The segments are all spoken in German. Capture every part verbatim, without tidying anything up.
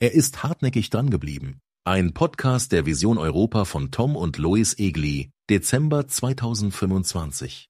Er ist hartnäckig drangeblieben. Ein Podcast der Vision Europa von Tom und Lois Egli, Dezember zweitausendfünfundzwanzig.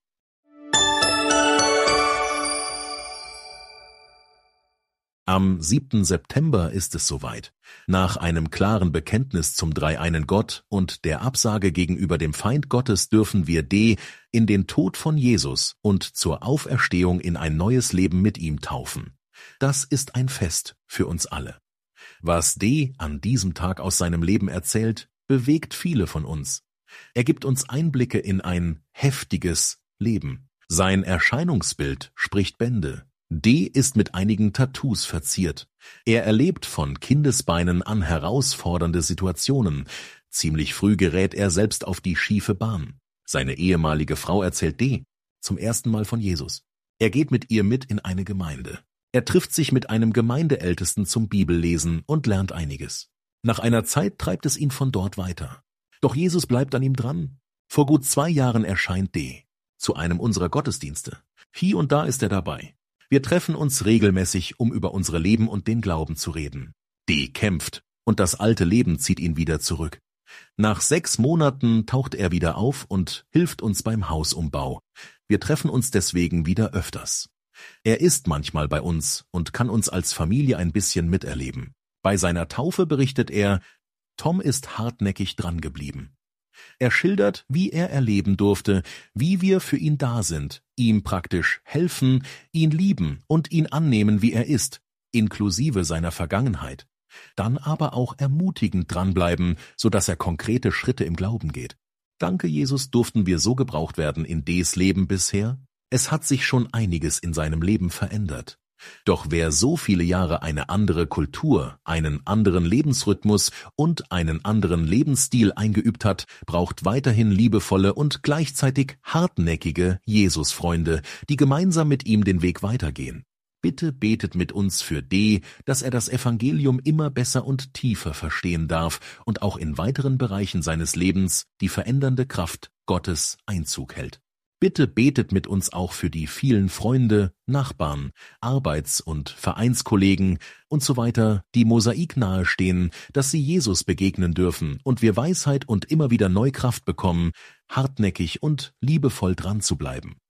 Am siebten September ist es soweit. Nach einem klaren Bekenntnis zum dreieinen Gott und der Absage gegenüber dem Feind Gottes dürfen wir D. in den Tod von Jesus und zur Auferstehung in ein neues Leben mit ihm taufen. Das ist ein Fest für uns alle. Was D. an diesem Tag aus seinem Leben erzählt, bewegt viele von uns. Er gibt uns Einblicke in ein heftiges Leben. Sein Erscheinungsbild spricht Bände. D. ist mit einigen Tattoos verziert. Er erlebt von Kindesbeinen an herausfordernde Situationen. Ziemlich früh gerät er selbst auf die schiefe Bahn. Seine ehemalige Frau erzählt D. zum ersten Mal von Jesus. Er geht mit ihr mit in eine Gemeinde. Er trifft sich mit einem Gemeindeältesten zum Bibellesen und lernt einiges. Nach einer Zeit treibt es ihn von dort weiter. Doch Jesus bleibt an ihm dran. Vor gut zwei Jahren erscheint D. zu einem unserer Gottesdienste. Hier und da ist er dabei. Wir treffen uns regelmäßig, um über unsere Leben und den Glauben zu reden. D. kämpft und das alte Leben zieht ihn wieder zurück. Nach sechs Monaten taucht er wieder auf und hilft uns beim Hausumbau. Wir treffen uns deswegen wieder öfters. Er ist manchmal bei uns und kann uns als Familie ein bisschen miterleben. Bei seiner Taufe berichtet er, Tom ist hartnäckig dran geblieben. Er schildert, wie er erleben durfte, wie wir für ihn da sind, ihm praktisch helfen, ihn lieben und ihn annehmen, wie er ist, inklusive seiner Vergangenheit. Dann aber auch ermutigend dranbleiben, sodass er konkrete Schritte im Glauben geht. Danke, Jesus, durften wir so gebraucht werden in Ds Leben bisher. Es hat sich schon einiges in seinem Leben verändert. Doch wer so viele Jahre eine andere Kultur, einen anderen Lebensrhythmus und einen anderen Lebensstil eingeübt hat, braucht weiterhin liebevolle und gleichzeitig hartnäckige Jesus-Freunde, die gemeinsam mit ihm den Weg weitergehen. Bitte betet mit uns für D., dass er das Evangelium immer besser und tiefer verstehen darf und auch in weiteren Bereichen seines Lebens die verändernde Kraft Gottes Einzug hält. Bitte betet mit uns auch für die vielen Freunde, Nachbarn, Arbeits- und Vereinskollegen und so weiter, die Mosaik nahestehen, dass sie Jesus begegnen dürfen und wir Weisheit und immer wieder Neukraft bekommen, hartnäckig und liebevoll dran zu bleiben.